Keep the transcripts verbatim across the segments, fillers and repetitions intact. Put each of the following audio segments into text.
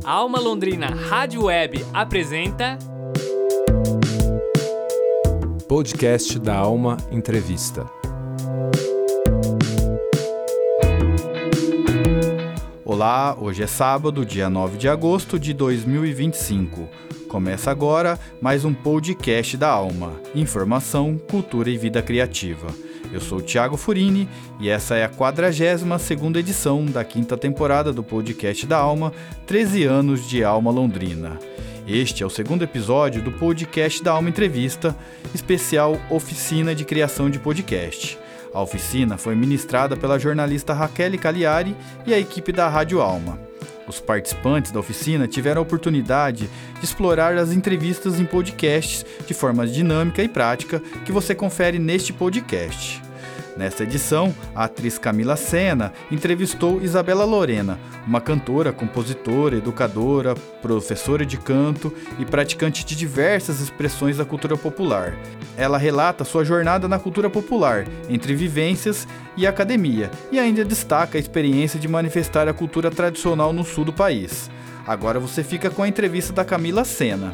A Alma Londrina Rádio Web apresenta... Podcast da Alma Entrevista. Olá, hoje é sábado, dia nove de agosto de dois mil e vinte e cinco. Começa agora mais um podcast da Alma, informação, cultura e vida criativa. Eu sou o Thiago Furini e essa é a quadragésima segunda edição da quinta temporada do podcast da Alma, treze anos de Alma Londrina. Este é o segundo episódio do podcast da Alma Entrevista, especial Oficina de Criação de Podcast. A oficina foi ministrada pela jornalista Raquel Cagliari e a equipe da Rádio Alma. Os participantes da oficina tiveram a oportunidade de explorar as entrevistas em podcasts de forma dinâmica e prática que você confere neste podcast. Nesta edição, a atriz Camila Sena entrevistou Isabela Lorena, uma cantora, compositora, educadora, professora de canto e praticante de diversas expressões da cultura popular. Ela relata sua jornada na cultura popular, entre vivências e academia, e ainda destaca a experiência de manifestar a cultura tradicional no sul do país. Agora você fica com a entrevista da Camila Sena.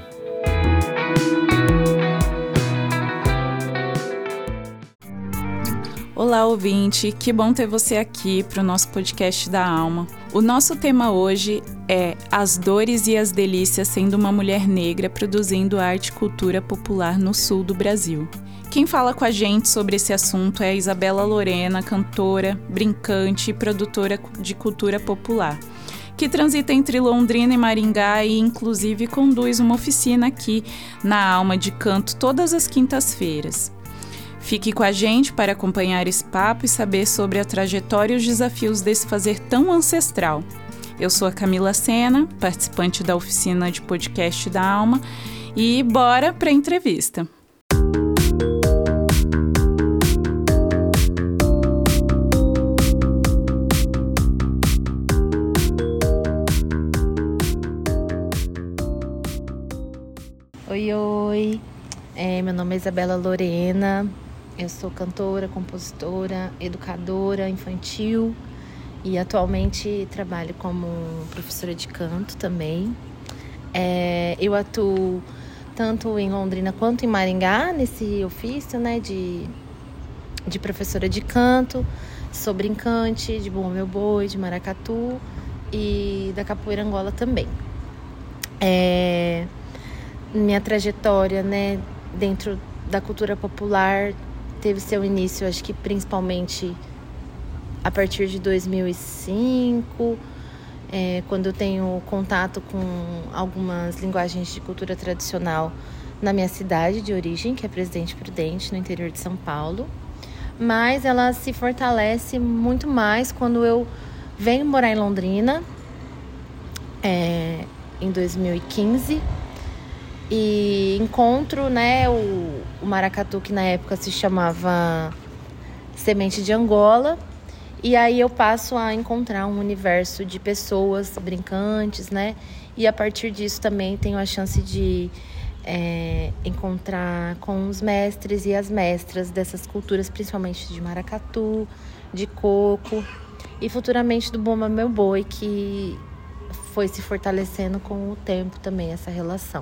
Olá, ouvinte, que bom ter você aqui para o nosso podcast da Alma. O nosso tema hoje é As Dores e as Delícias sendo uma mulher negra produzindo arte e cultura popular no sul do Brasil. Quem fala com a gente sobre esse assunto é a Isabela Lorena, cantora, brincante e produtora de cultura popular, que transita entre Londrina e Maringá e inclusive conduz uma oficina aqui na Alma de Canto todas as quintas-feiras. Fique com a gente para acompanhar esse papo e saber sobre a trajetória e os desafios desse fazer tão ancestral. Eu sou a Camila Sena, participante da oficina de podcast da Alma, e bora para a entrevista. Oi, oi, é, meu nome é Isabela Lorena. Eu sou cantora, compositora, educadora infantil e atualmente trabalho como professora de canto também. É, eu atuo tanto em Londrina quanto em Maringá nesse ofício, né, de, de professora de canto. Sou brincante de Bumba Meu Boi, de maracatu e da capoeira Angola também. É, minha trajetória, né, dentro da cultura popular teve seu início, acho que principalmente a partir de dois mil e cinco, é, quando eu tenho contato com algumas linguagens de cultura tradicional na minha cidade de origem, que é Presidente Prudente, no interior de São Paulo. Mas ela se fortalece muito mais quando eu venho morar em Londrina, é, em dois mil e quinze, e encontro, né, o, o maracatu, que na época se chamava Semente de Angola, e aí eu passo a encontrar um universo de pessoas brincantes, né, e a partir disso também tenho a chance de é, encontrar com os mestres e as mestras dessas culturas, principalmente de maracatu, de coco e futuramente do Bumba Meu Boi, que foi se fortalecendo com o tempo também, essa relação.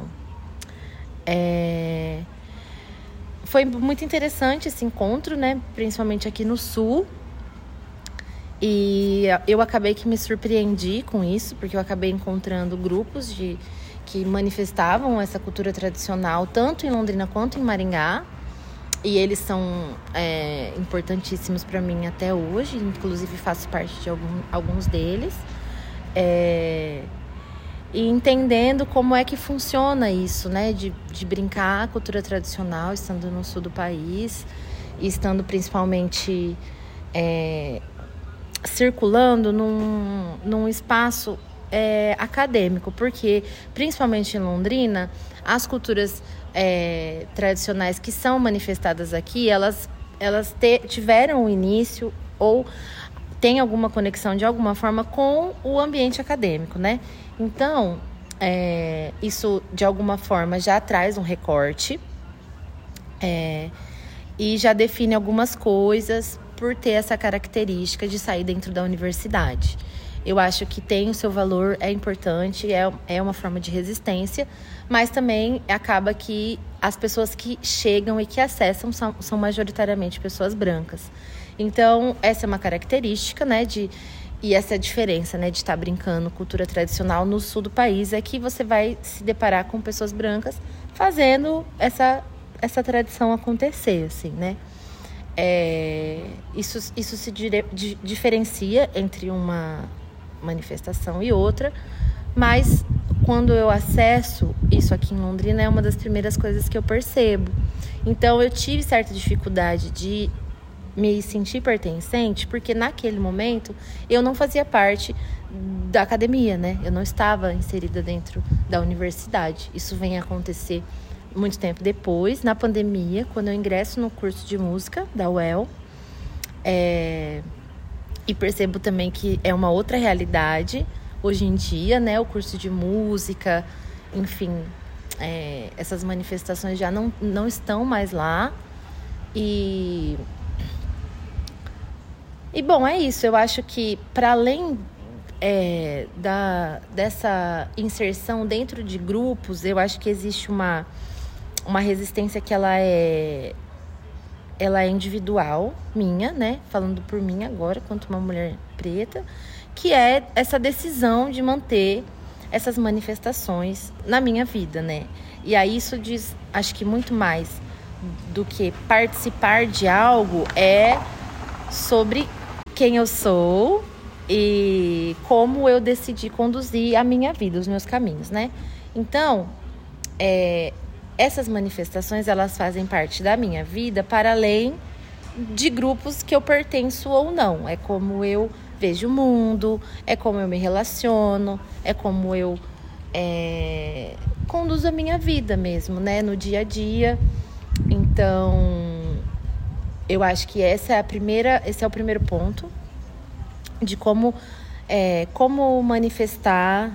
É... Foi muito interessante esse encontro, né? Principalmente aqui no Sul. E eu acabei que me surpreendi com isso, porque eu acabei encontrando grupos de, que manifestavam essa cultura tradicional, tanto em Londrina quanto em Maringá. E eles são é, importantíssimos para mim até hoje, inclusive faço parte de algum, alguns deles. É... E entendendo como é que funciona isso, né? De, de brincar a cultura tradicional, estando no sul do país, e estando principalmente é, circulando num, num espaço é, acadêmico, porque principalmente em Londrina, as culturas é, tradicionais que são manifestadas aqui, elas, elas te, tiveram um início ou têm alguma conexão de alguma forma com o ambiente acadêmico, né? Então, é, isso de alguma forma já traz um recorte é, e já define algumas coisas por ter essa característica de sair dentro da universidade. Eu acho que tem o seu valor, é importante, é, é uma forma de resistência, mas também acaba que as pessoas que chegam e que acessam são, são majoritariamente pessoas brancas. Então, essa é uma característica, né, de, e essa é a diferença, né, de estar brincando cultura tradicional no sul do país, é que você vai se deparar com pessoas brancas fazendo essa, essa tradição acontecer, assim, né? É, isso, isso se dire, di, diferencia entre uma manifestação e outra, mas quando eu acesso isso aqui em Londrina é uma das primeiras coisas que eu percebo. Então eu tive certa dificuldade de me sentir pertencente, porque naquele momento eu não fazia parte da academia, né? Eu não estava inserida dentro da universidade. Isso vem a acontecer muito tempo depois, na pandemia, quando eu ingresso no curso de música da U E L. É... E percebo também que é uma outra realidade hoje em dia, né? O curso de música, enfim, é... essas manifestações já não, não estão mais lá. E... E, bom, é isso. Eu acho que, para além é, da, dessa inserção dentro de grupos, eu acho que existe uma... uma resistência que ela é, ela é individual, minha, né? Falando por mim agora, quanto uma mulher preta, que é essa decisão de manter essas manifestações na minha vida, né? E aí isso diz, acho que muito mais do que participar de algo, é sobre quem eu sou e como eu decidi conduzir a minha vida, os meus caminhos, né? Então, é... essas manifestações, elas fazem parte da minha vida para além de grupos que eu pertenço ou não. É como eu vejo o mundo, é como eu me relaciono, é como eu é, conduzo a minha vida mesmo, né? No dia a dia. Então, eu acho que essa é a primeira, esse é o primeiro ponto de como, é, como manifestar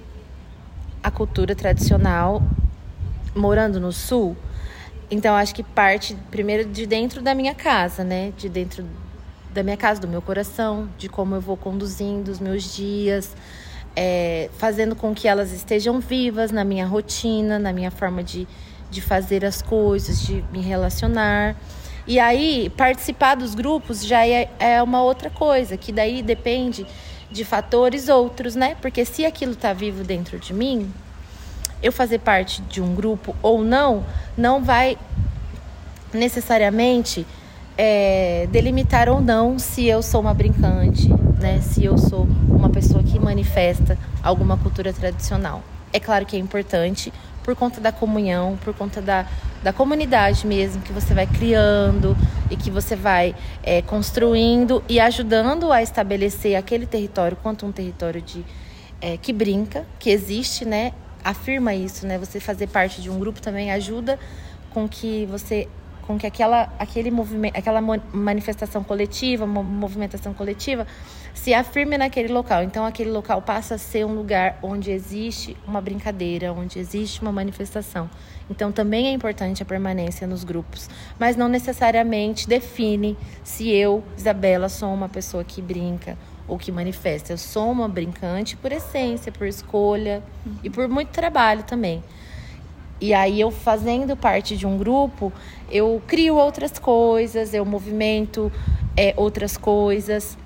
a cultura tradicional morando no sul. Então, acho que parte primeiro de dentro da minha casa, né? De dentro da minha casa, do meu coração, de como eu vou conduzindo os meus dias, é, fazendo com que elas estejam vivas na minha rotina, na minha forma de, de fazer as coisas, de me relacionar. E aí, participar dos grupos já é, é uma outra coisa, que daí depende de fatores outros, né? Porque se aquilo está vivo dentro de mim, eu fazer parte de um grupo ou não, não vai necessariamente é, delimitar ou não se eu sou uma brincante, né? Se eu sou uma pessoa que manifesta alguma cultura tradicional. É claro que é importante por conta da comunhão, por conta da, da comunidade mesmo, que você vai criando e que você vai é, construindo e ajudando a estabelecer aquele território quanto um território de, é, que brinca, que existe, né? Afirma isso, né? Você fazer parte de um grupo também ajuda com que você, com que aquela, aquele movimento, aquela manifestação coletiva, movimentação coletiva, se afirme naquele local. Então, aquele local passa a ser um lugar onde existe uma brincadeira, onde existe uma manifestação. Então, também é importante a permanência nos grupos, mas não necessariamente define se eu, Isabela, sou uma pessoa que brinca ou que manifesta. Eu sou uma brincante por essência, por escolha uhum. e por muito trabalho também. E aí, eu fazendo parte de um grupo, eu crio outras coisas, eu movimento é, outras coisas,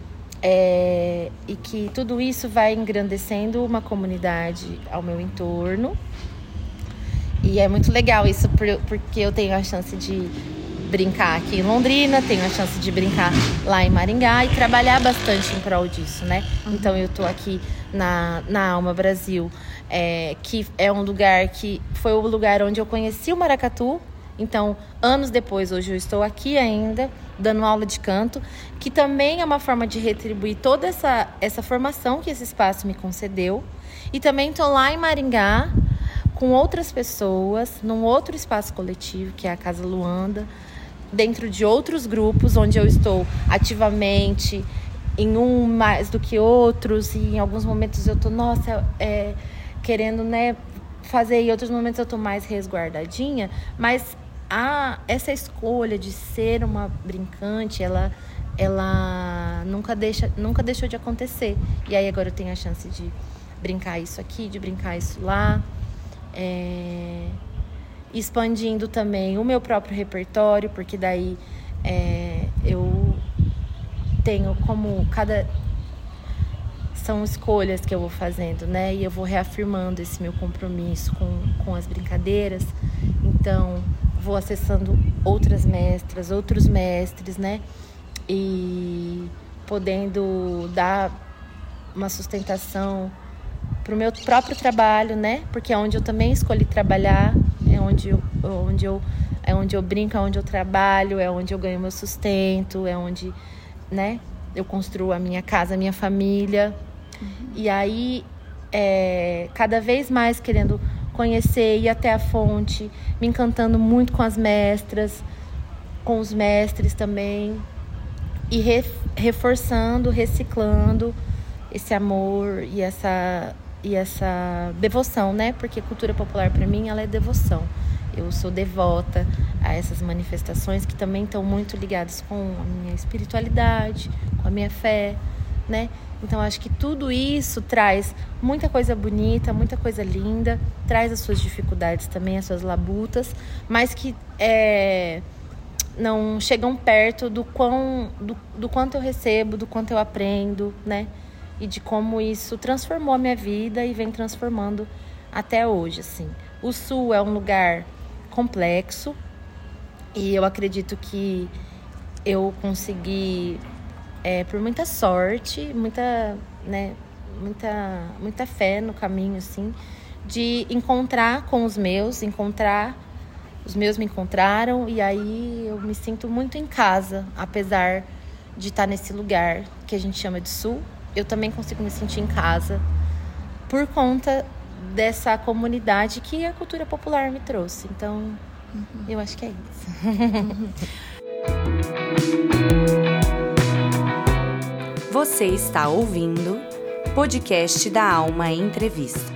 é, e que tudo isso vai engrandecendo uma comunidade ao meu entorno. E é muito legal isso, porque eu tenho a chance de brincar aqui em Londrina, tenho a chance de brincar lá em Maringá e trabalhar bastante em prol disso, né? Uhum. Então, eu tô aqui na, na Alma Brasil, é, que é um lugar que foi o lugar onde eu conheci o maracatu. Então, anos depois, hoje eu estou aqui ainda, dando aula de canto, que também é uma forma de retribuir toda essa, essa formação que esse espaço me concedeu. E também estou lá em Maringá, com outras pessoas, num outro espaço coletivo, que é a Casa Luanda, dentro de outros grupos, onde eu estou ativamente, em um mais do que outros, e em alguns momentos eu estou, nossa, é, querendo, né, fazer, e em outros momentos eu estou mais resguardadinha, mas a, essa escolha de ser uma brincante, ela, ela ela nunca, deixa, nunca deixou de acontecer. E aí agora eu tenho a chance de brincar isso aqui, de brincar isso lá. É... Expandindo também o meu próprio repertório, porque daí é, eu tenho como cada... São escolhas que eu vou fazendo, né? E eu vou reafirmando esse meu compromisso com, com as brincadeiras. Então, vou acessando outras mestras, outros mestres, né? E podendo dar uma sustentação para o meu próprio trabalho, né? Porque é onde eu também escolhi trabalhar, é onde eu, onde eu, é onde eu brinco, é onde eu trabalho, é onde eu ganho meu sustento, é onde, né? Eu construo a minha casa, a minha família. Uhum. E aí, é, cada vez mais querendo conhecer, ir até a fonte, me encantando muito com as mestras, com os mestres também, e re, reforçando, reciclando esse amor e essa, e essa devoção, né? Porque cultura popular, para mim, ela é devoção. Eu sou devota a essas manifestações que também estão muito ligadas com a minha espiritualidade, com a minha fé, né? Então, acho que tudo isso traz muita coisa bonita, muita coisa linda, traz as suas dificuldades também, as suas labutas, mas que é, não chegam perto do, quão, do, do quanto eu recebo, do quanto eu aprendo, né? E de como isso transformou a minha vida e vem transformando até hoje, assim. O Sul é um lugar complexo e eu acredito que eu consegui... É, por muita sorte, muita, né, muita, muita fé no caminho, assim, de encontrar com os meus, encontrar, os meus me encontraram, e aí eu me sinto muito em casa, apesar de estar nesse lugar que a gente chama de Sul, eu também consigo me sentir em casa, por conta dessa comunidade que a cultura popular me trouxe. Então, uhum. eu acho que é isso. Você está ouvindo Podcast da Alma Entrevista.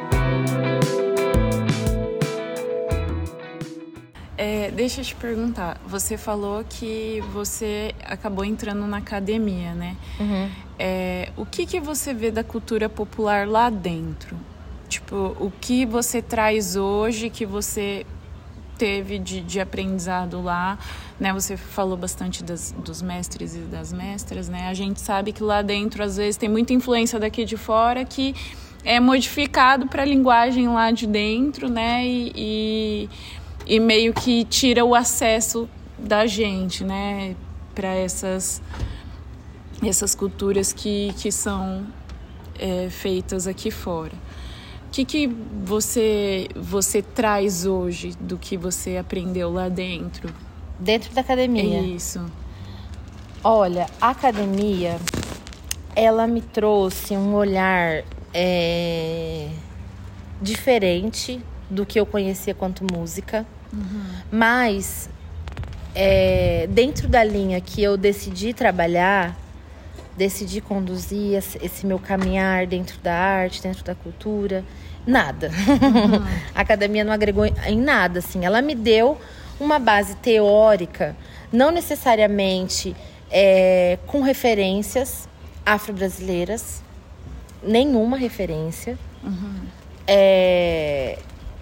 É, deixa eu te perguntar, você falou que você acabou entrando na academia, né? Uhum. É, o que, que você vê da cultura popular lá dentro? Tipo, o que você traz hoje que você teve de, de aprendizado lá, né? Você falou bastante das, dos mestres e das mestras, né? A gente sabe que lá dentro, às vezes, tem muita influência daqui de fora que é modificado para a linguagem lá de dentro, né? E, e, e meio que tira o acesso da gente, né? Para essas, essas culturas que, que são é, feitas aqui fora. O que, que você, você traz hoje do que você aprendeu lá dentro? Dentro da academia? Isso. Olha, a academia, ela me trouxe um olhar é, diferente do que eu conhecia quanto música. Uhum. Mas, é, dentro da linha que eu decidi trabalhar, decidi conduzir esse meu caminhar dentro da arte, dentro da cultura, nada. Uhum. A academia não agregou em nada, assim. Ela me deu uma base teórica, não necessariamente é, com referências afro-brasileiras, nenhuma referência. Uhum. É...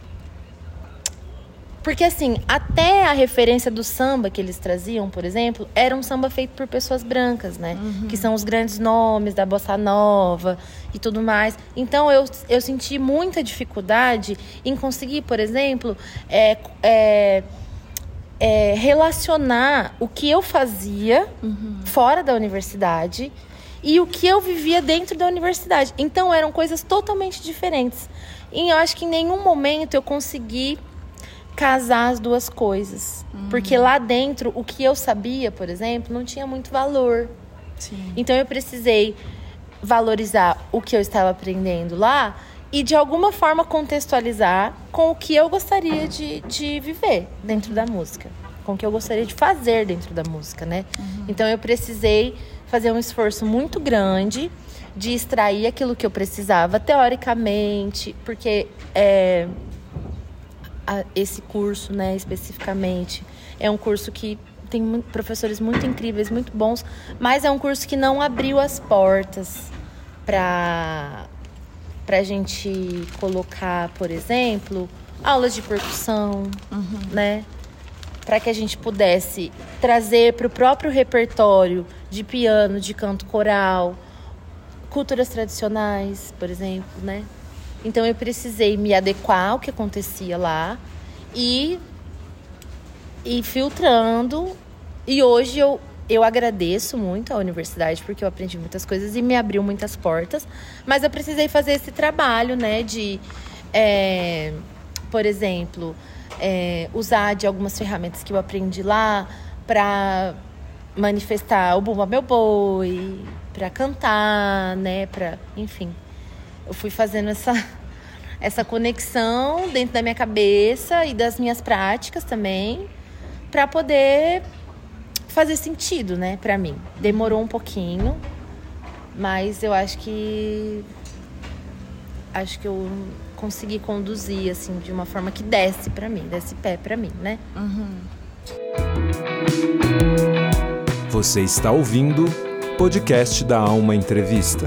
Porque, assim, até a referência do samba que eles traziam, por exemplo, era um samba feito por pessoas brancas, né? Uhum. Que são os grandes nomes da bossa nova e tudo mais. Então, eu, eu senti muita dificuldade em conseguir, por exemplo, é, é, é, relacionar o que eu fazia uhum. fora da universidade e o que eu vivia dentro da universidade. Então, eram coisas totalmente diferentes. E eu acho que em nenhum momento eu consegui casar as duas coisas. Uhum. Porque lá dentro, o que eu sabia, por exemplo, não tinha muito valor. Sim. Então eu precisei valorizar o que eu estava aprendendo lá e de alguma forma contextualizar com o que eu gostaria de, de viver dentro da música. Com o que eu gostaria de fazer dentro da música, né? Uhum. Então eu precisei fazer um esforço muito grande de extrair aquilo que eu precisava teoricamente, porque é, a, esse curso, né, especificamente, é um curso que tem muito, professores muito incríveis, muito bons, mas é um curso que não abriu as portas para para a gente colocar, por exemplo, aulas de percussão, uhum. né? Para que a gente pudesse trazer para o próprio repertório de piano, de canto coral, culturas tradicionais, por exemplo, né? Então eu precisei me adequar ao que acontecia lá e ir filtrando. E hoje eu, eu agradeço muito à universidade porque eu aprendi muitas coisas e me abriu muitas portas. Mas eu precisei fazer esse trabalho, né? De, é, por exemplo, é, usar de algumas ferramentas que eu aprendi lá para manifestar o Bumba Meu Boi, para cantar, né? Pra, enfim, eu fui fazendo essa, essa conexão dentro da minha cabeça e das minhas práticas também, para poder fazer sentido, né, para mim. Demorou um pouquinho, mas eu acho que acho que eu consegui conduzir assim de uma forma que desse para mim, desse pé para mim, né? Uhum. Você está ouvindo o podcast da Alma Entrevista.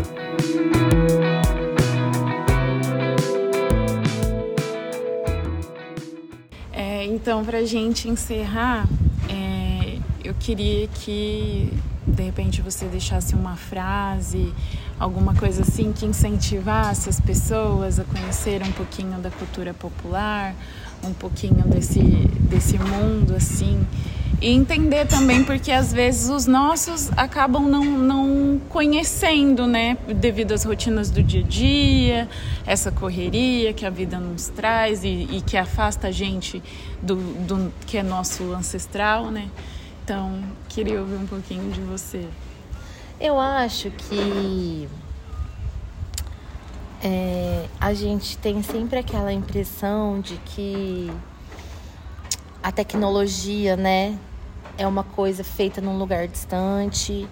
É, então, para a gente encerrar, é, eu queria que, de repente, você deixasse uma frase, alguma coisa assim que incentivasse as pessoas a conhecer um pouquinho da cultura popular, um pouquinho desse, desse mundo, assim. E entender também, porque às vezes os nossos acabam não, não conhecendo, né? Devido às rotinas do dia a dia, essa correria que a vida nos traz e, e que afasta a gente do, do que é nosso ancestral, né? Então, queria ouvir um pouquinho de você. Eu acho que é, a gente tem sempre aquela impressão de que a tecnologia, né, é uma coisa feita num lugar distante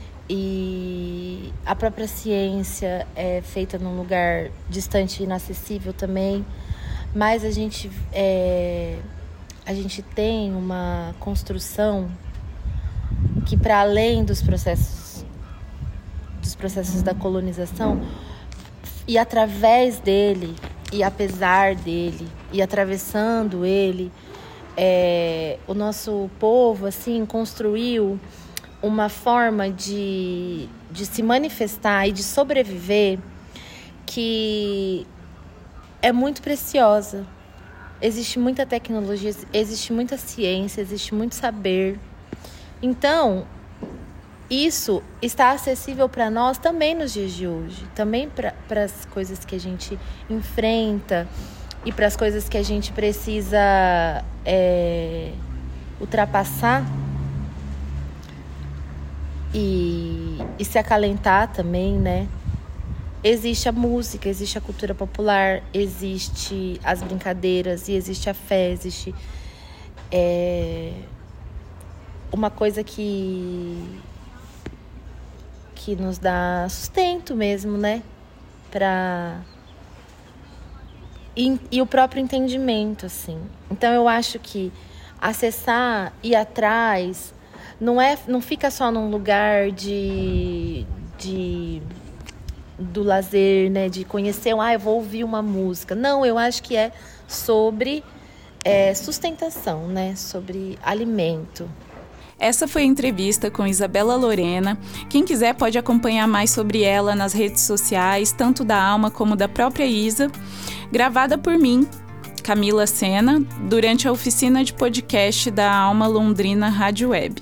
e a própria ciência é feita num lugar distante e inacessível também, mas a gente, é, a gente tem uma construção que, para além dos processos, dos processos da colonização, e através dele, e apesar dele, e atravessando ele, É, o nosso povo assim construiu uma forma de, de se manifestar e de sobreviver que é muito preciosa. Existe muita tecnologia, existe muita ciência, existe muito saber. Então, isso está acessível para nós também nos dias de hoje, também para as coisas que a gente enfrenta e para as coisas que a gente precisa é, ultrapassar e, e se acalentar também, né? Existe a música, existe a cultura popular, existe as brincadeiras e existe a fé, existe é, uma coisa que, que nos dá sustento mesmo, né? Para... E, e o próprio entendimento, assim. Então, eu acho que acessar, ir atrás, não, é, não fica só num lugar de, de, do lazer, né? De conhecer, ah, eu vou ouvir uma música. Não, eu acho que é sobre é, sustentação, né? Sobre alimento. Essa foi a entrevista com Isabela Lorena. Quem quiser pode acompanhar mais sobre ela nas redes sociais, tanto da Alma como da própria Isa, gravada por mim, Camila Sena, durante a oficina de podcast da Alma Londrina Rádio Web.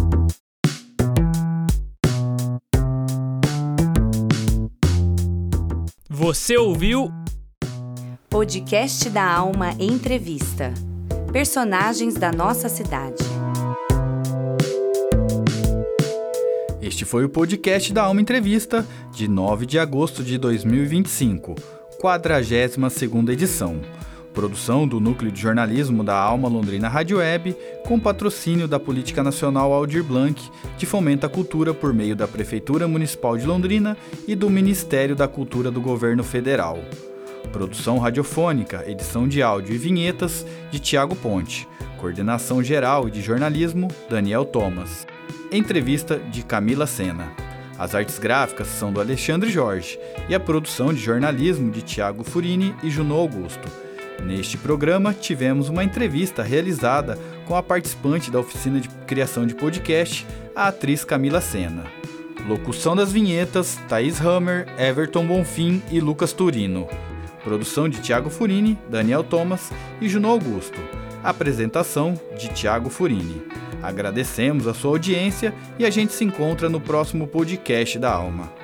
Você ouviu Podcast da Alma Entrevista. Personagens da nossa cidade. Este foi o podcast da Alma Entrevista, de nove de agosto de dois mil e vinte e cinco, quadragésima segunda edição. Produção do Núcleo de Jornalismo da Alma Londrina Rádio Web, com patrocínio da Política Nacional Aldir Blanc, de Fomento à Cultura por meio da Prefeitura Municipal de Londrina e do Ministério da Cultura do Governo Federal. Produção radiofônica, edição de áudio e vinhetas de Tiago Ponte. Coordenação Geral de Jornalismo, Daniel Thomas. Entrevista de Camila Sena. As artes gráficas são do Alexandre Jorge e a produção de jornalismo de Tiago Furini e Junô Augusto. Neste programa, tivemos uma entrevista realizada com a participante da oficina de criação de podcast, a atriz Camila Sena. Locução das vinhetas, Thaís Hammer, Everton Bonfim e Lucas Turino. Produção de Tiago Furini, Daniel Thomas e Junô Augusto. Apresentação de Tiago Furini. Agradecemos a sua audiência e a gente se encontra no próximo podcast da Alma.